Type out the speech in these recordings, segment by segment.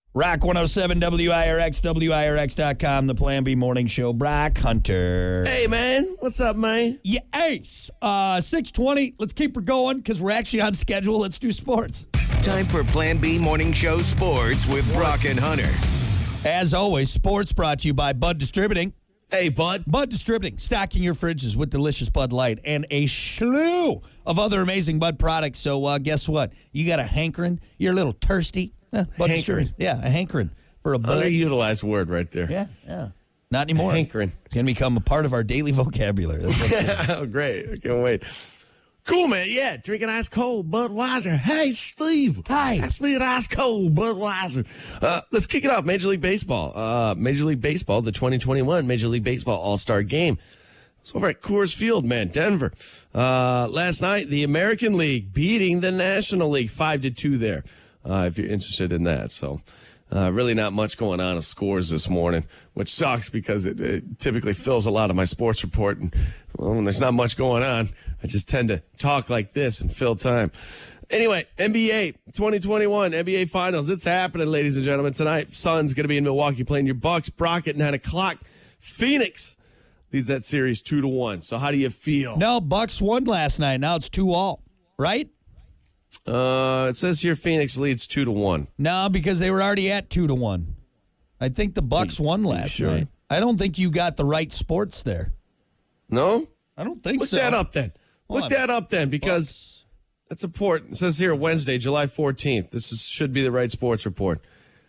Rock 107 WIRX, WIRX.com, the Plan B Morning Show. Brock Hunter. Hey, man. What's up, man? Yeah, ace. 6:20. Let's keep her going because we're actually on schedule. Let's do sports. Time for Plan B Morning Show Sports with Brock and Hunter. As always, sports brought to you by Bud Distributing. Hey, bud. Bud Distributing, stocking your fridges with delicious Bud Light and a slew of other amazing Bud products. So guess what? You got a hankering. You're a little thirsty. Bud Hankering. Distributing. Yeah, a hankering for a Bud. Underutilized word right there. Yeah. Not anymore. Hankering. It's going to become a part of our daily vocabulary. That's what it's Oh, great. I can't wait. Cool, man. Yeah, drinking ice cold Budweiser. Hey, Steve. Hi. That's me an ice cold Budweiser. Let's kick it off. Major League Baseball. Major League Baseball, the 2021 Major League Baseball All-Star Game. It's over at Coors Field, man, Denver. Last night, the American League beating the National League 5-2 there, if you're interested in that. So really not much going on of scores this morning, which sucks because it typically fills a lot of my sports report. And well, when there's not much going on, I just tend to talk like this and fill time. Anyway, NBA 2021 NBA Finals. It's happening, ladies and gentlemen. Tonight, Suns going to be in Milwaukee playing your Bucks. Brock at 9 o'clock. Phoenix leads that series 2-1. So how do you feel? No, Bucks won last night. Now it's 2-2, right? It says here Phoenix leads 2-1. No, because they were already at 2-1. I think the Bucks won last night. I don't think you got the right sports there. No? I don't think Look so. that up then. Look that up then, because Bucks. that's important. It says here Wednesday, July 14th. Should be the right sports report.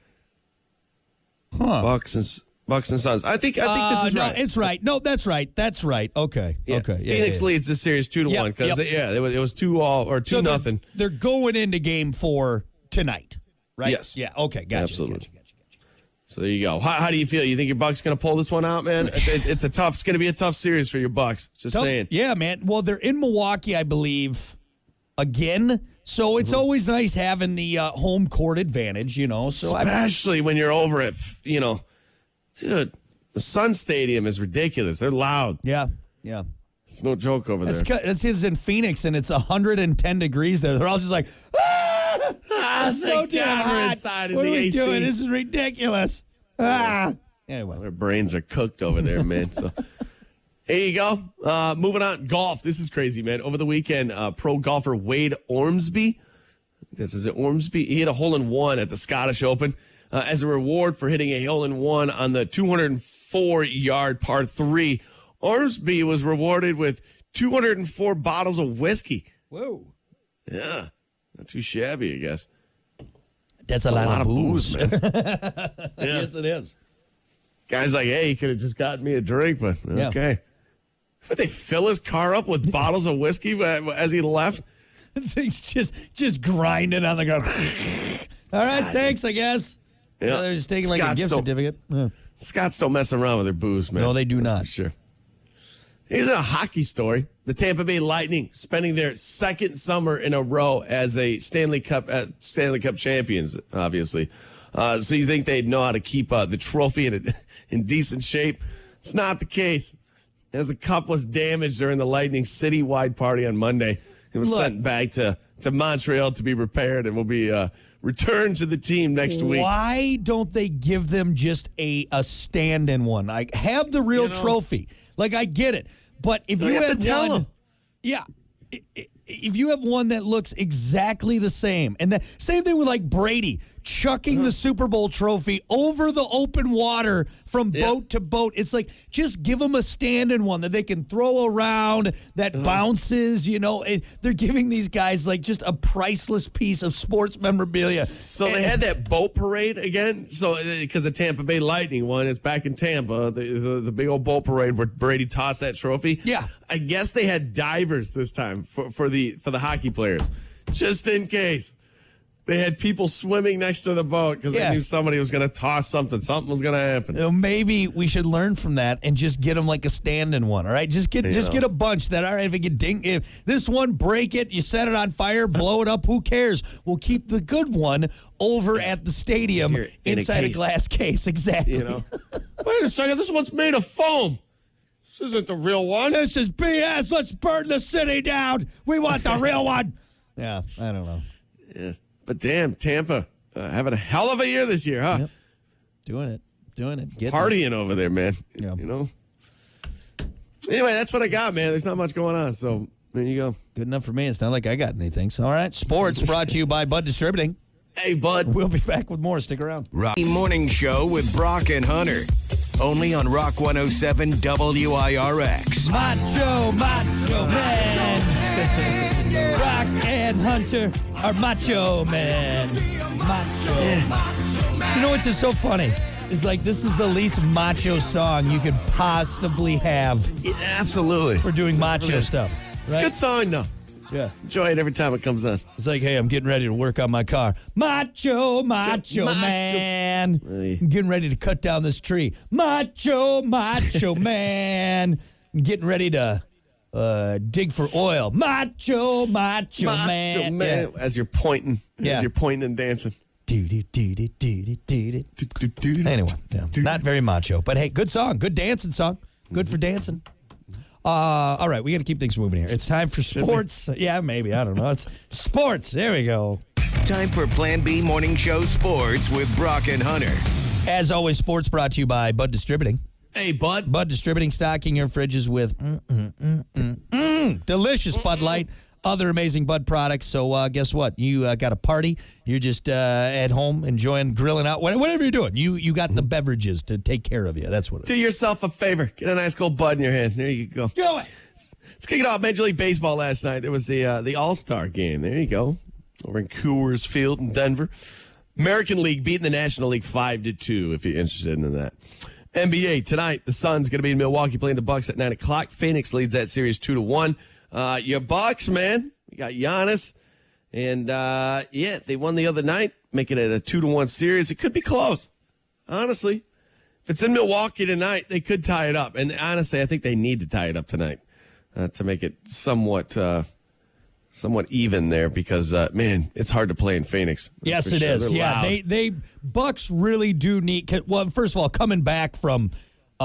Huh. Bucks and Suns. I think this is no, right. it's right. No, that's right. That's right. Okay. Yeah. Okay. Yeah, Phoenix yeah. leads the series 2-1 because it was 2-2 or 2-0. They're going into game 4 tonight, right? Yes. Yeah. Okay. Gotcha. Absolutely. Gotcha. So there you go. How do you feel? You think your Bucks going to pull this one out, man? It's going to be a tough series for your Bucks. Just saying. Yeah, man. Well, they're in Milwaukee, I believe, again. So it's always nice having the home court advantage, you know. So especially when you're over at, dude, the Sun Stadium is ridiculous. They're loud. Yeah. It's no joke over there. It's his in Phoenix, and it's 110 degrees there. They're all just like, it's so damn hot. What are we doing? This is ridiculous. Anyway. Their brains are cooked over there, man. So here you go. Moving on. Golf. This is crazy, man. Over the weekend, pro golfer Wade Ormsby. This is it, Ormsby. He hit a hole-in-one at the Scottish Open as a reward for hitting a hole-in-one on the 204-yard par 3. Ormsby was rewarded with 204 bottles of whiskey. Whoa. Yeah. Not too shabby, I guess. That's a lot of booze, man. Yes, it is. Guy's like, hey, you could have just gotten me a drink, but okay. Did they fill his car up with bottles of whiskey as he left? Things just grinding on the ground. All right, thanks, I guess. Yeah. They're just taking like a gift certificate. Yeah. Scots don't mess around with their booze, man. No, they do That's not. for sure. Here's a hockey story. The Tampa Bay Lightning spending their second summer in a row as a Stanley Cup champions, obviously. So you think they'd know how to keep the trophy in decent shape? It's not the case. As the cup was damaged during the Lightning citywide party on Monday, it was sent back to Montreal to be repaired and will be returned to the team next week. Why don't they give them just a stand-in one? Like, have the real trophy. Like, I get it. But if you had one, if you have one that looks exactly the same, and the same thing with like Brady chucking the Super Bowl trophy over the open water from boat to boat. It's like, just give them a stand-in one that they can throw around that bounces, they're giving these guys like just a priceless piece of sports memorabilia. So they had that boat parade again. So because the Tampa Bay Lightning won, it's back in Tampa, the big old boat parade where Brady tossed that trophy. Yeah. I guess they had divers this time for the hockey players, just in case. They had people swimming next to the boat because they knew somebody was going to toss something. Something was going to happen. Maybe we should learn from that and just get them like a stand-in one. All right, just get a bunch that. All right, if it get if this one, break it, you set it on fire, blow it up. Who cares? We'll keep the good one over at the stadium inside a glass case. Exactly. Wait a second. This one's made of foam. This isn't the real one. This is BS. Let's burn the city down. We want the real one. Yeah, I don't know. Yeah. But damn, Tampa Having a hell of a year this year, huh? Yep. Doing it. Getting Partying over there, man. Yeah. You know? Anyway, that's what I got, man. There's not much going on, so there you go. Good enough for me. It's not like I got anything. So, all right. Sports brought to you by Bud Distributing. Hey, bud. We'll be back with more. Stick around. Rocky Morning Show with Brock and Hunter. Only on Rock 107 WIRX. Macho Man. Rock and Hunter are Macho Man. Macho. You know what's just so funny? It's like this is the least macho song you could possibly have Yeah, absolutely. for doing macho stuff. Right? Good song, though. Yeah. Enjoy it every time it comes on. It's like, hey, I'm getting ready to work on my car. Macho Man. Hey. I'm getting ready to cut down this tree. Macho Man. I'm getting ready to dig for oil. Macho Man. Yeah. As you're pointing. Yeah. As you're pointing and dancing. Anyway, yeah, not very macho, but hey, good song, good dancing song, good for dancing. All right, we got to keep things moving here. It's time for sports. Yeah, maybe, I don't know. It's sports. There we go. Time for Plan B Morning Show Sports with Brock and Hunter. As always, sports brought to you by Bud Distributing. Hey, bud. Bud Distributing, stocking your fridges with delicious Bud Light, other amazing Bud products. So guess what? You got a party. You're just at home enjoying grilling out. Whatever you're doing, you got the beverages to take care of you. That's what it is. Do yourself a favor. Get a nice cold Bud in your hand. There you go. Do it. Let's kick it off. Major League Baseball last night. There was the All-Star game. There you go. Over in Coors Field in Denver. American League beating the National League 5-2, if you're interested in that. NBA tonight, the Suns going to be in Milwaukee playing the Bucks at 9 o'clock. Phoenix leads that series 2-1. Your Bucks, man. You got Giannis. And, they won the other night, making it a 2-1 series. It could be close. Honestly. If it's in Milwaukee tonight, they could tie it up. And honestly, I think they need to tie it up tonight to make it somewhat even there because, man, it's hard to play in Phoenix. Yes, For it sure. is. They're Yeah, loud. they Bucks really do need. Well, first of all, coming back from,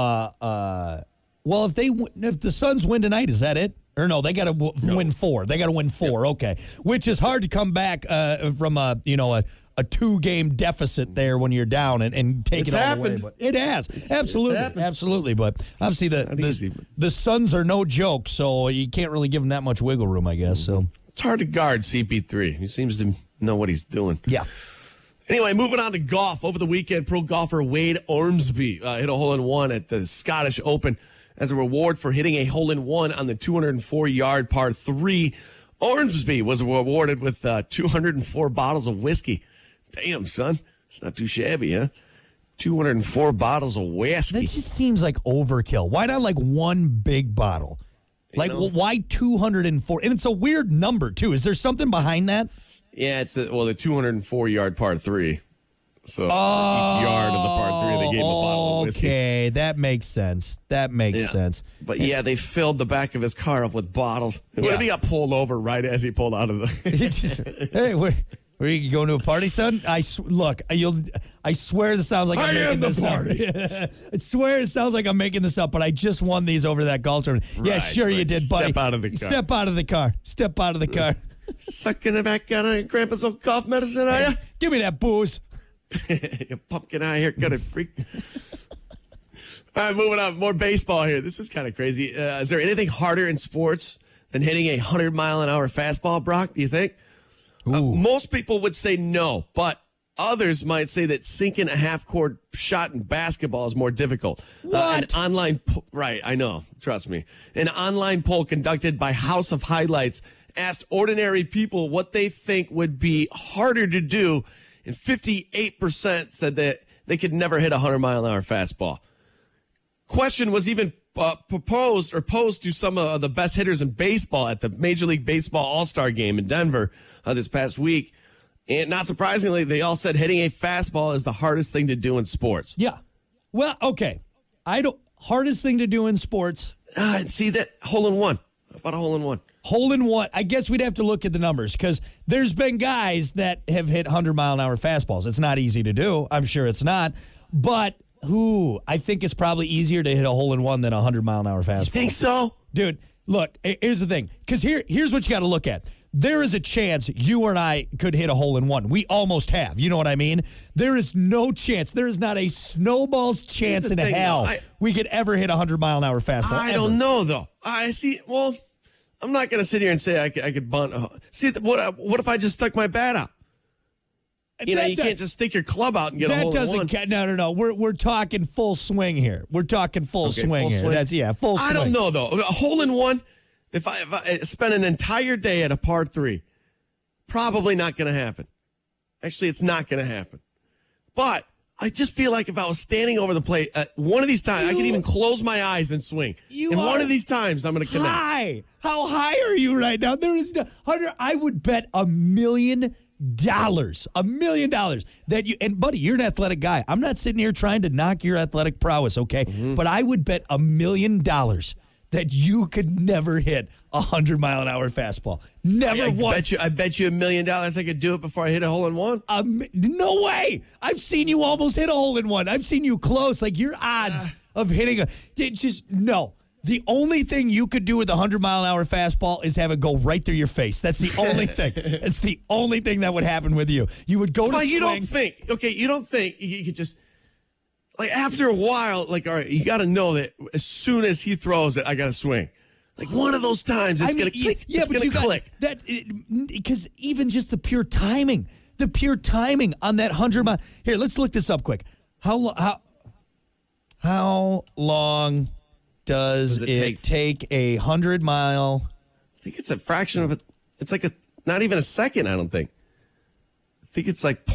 if the Suns win tonight, is that it? Or no, they got to win 4. They got to win 4. Yep. Okay, which is hard to come back from a 2-game deficit there when you're down and take It's it all happened. away. But it has absolutely. But obviously the Suns are no joke, so you can't really give them that much wiggle room, I guess. So It's hard to guard CP3. He seems to know what he's doing. yeah. Anyway, moving on to golf. Over the weekend, pro golfer Wade Ormsby hit a hole-in-one at the Scottish Open as a reward for hitting a hole-in-one on the 204-yard par 3. Ormsby was rewarded with 204 bottles of whiskey. Damn, son. It's not too shabby, huh? 204 bottles of whiskey. That just seems like overkill. Why not like one big bottle? Like, why 204? And it's a weird number, too. Is there something behind that? Yeah, it's the 204-yard par 3. So each yard of the par 3, they gave him a bottle of whiskey. Okay, that makes sense. That makes sense. But yeah, they filled the back of his car up with bottles. What if he got pulled over right as he pulled out of the... Hey, where you going to a party, son? I swear this sounds like I'm making this up. I swear it sounds like I'm making this up, but I just won these over that golf tournament. Yeah, Right, sure you did, buddy. Step out of the car. Step out of the car. Step out of the car. Sucking it back out of Grandpa's old cough medicine, are you? Give me that booze. You pumpkin eye haircut freak. All right, moving on. More baseball here. This is kind of crazy. Is there anything harder in sports than hitting a 100-mile-an-hour fastball, Brock, do you think? Most people would say no, but others might say that sinking a half-court shot in basketball is more difficult. What? Right, I know. Trust me. An online poll conducted by House of Highlights asked ordinary people what they think would be harder to do, and 58% said that they could never hit a 100-mile-an-hour fastball. Question was even posed to some of the best hitters in baseball at the Major League Baseball All-Star Game in Denver this past week. And not surprisingly, they all said hitting a fastball is the hardest thing to do in sports. Yeah. Well, okay. Hardest thing to do in sports. See that hole-in-one. How about a hole-in-one? Hole-in-one. I guess we'd have to look at the numbers because there's been guys that have hit 100-mile-an-hour fastballs. It's not easy to do. I'm sure it's not. But I think it's probably easier to hit a hole-in-one than a 100-mile-an-hour fastball. Think so? Dude, look, here's the thing. Because here's what you got to look at. there is a chance you and I could hit a hole in one. We almost have. You know what I mean? There is no chance. There is not a snowball's chance in hell we could ever hit a 100-mile-an-hour fastball. I don't know, though. I see. Well, I'm not going to sit here and say I could bunt. See, what if I just stuck my bat out? You can't just stick your club out and get a hole in one. That doesn't count. No. We're talking full swing here. We're talking full swing here. Swing? Full swing. I don't know, though. A hole in one, if I spend an entire day at a par 3, probably not going to happen. Actually, it's not going to happen. But I just feel like if I was standing over the plate, one of these times, I could even close my eyes and swing. One of these times, I'm going to connect. High. How high are you right now? There is no, Hunter, I would bet $1 million. $1 million that you, and buddy, you're an athletic guy. I'm not sitting here trying to knock your athletic prowess, okay? Mm-hmm. But I would bet $1 million that you could never hit a 100-mile-an-hour fastball. Never once. I bet you $1 million I could do it before I hit a hole in one. No way. I've seen you almost hit a hole in one. I've seen you close. Like your odds of hitting no. The only thing you could do with a 100-mile-an-hour fastball is have it go right through your face. That's the only thing. It's the only thing that would happen with you. You would go to swing. You don't think you could just, like, after a while, like, all right, you got to know that as soon as he throws it, I got to swing. Like, one of those times, it's going to click. Yeah, it's going to click. Because even just the pure timing on that 100-mile. Here, let's look this up quick. How long does it take a 100-mile? I think it's a fraction of it. It's like not even a second, I don't think. I think it's like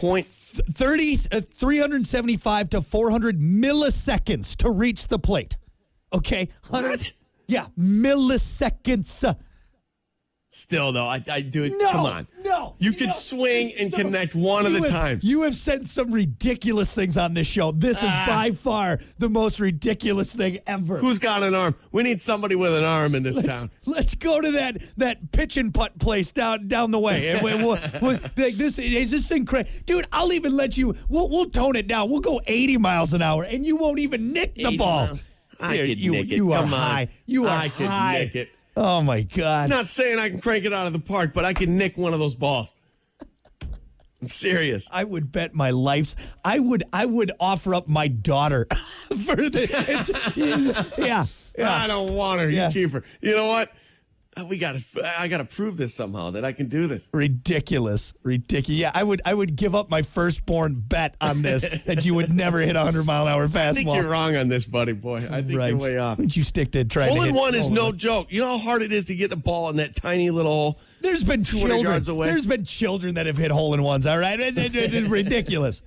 375 to 400 milliseconds to reach the plate. Okay? What? Yeah, milliseconds. Still, though, I do it. No, come on. No. You could swing and connect one at a time. You have said some ridiculous things on this show. This is by far the most ridiculous thing ever. Who's got an arm? We need somebody with an arm in this town. Let's go to that pitch and putt place down the way. Is this thing crazy? Dude, I'll even let you. We'll tone it down. We'll go 80 miles an hour, and you won't even nick the ball. I could nick it. You are Come high. on. You are I could high. nick it. Oh, my God. I'm not saying I can crank it out of the park, but I can nick one of those balls. I'm serious. I would bet my life. I would offer up my daughter for this. Yeah. I don't want her. Yeah. You keep her. You know what? I got to prove this somehow that I can do this. Ridiculous. Yeah, I would give up my firstborn bet on this that you would never hit a 100-mile-an-hour fastball. I think you're wrong on this, buddy boy. I think you're way off. Why don't you stick to trying to hit hole in one is no joke. You know how hard it is to get the ball in that tiny little hole? There's been children. Yards away? There's been children that have hit hole in ones. All right, it's ridiculous.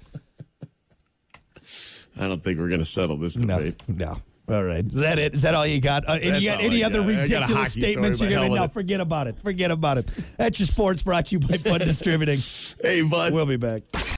I don't think we're going to settle this debate. No. All right. Is that it? Is that all you got? And you got any other ridiculous statements you're going to know? Forget about it. That's your sports brought to you by Bud Distributing. Hey, Bud. We'll be back.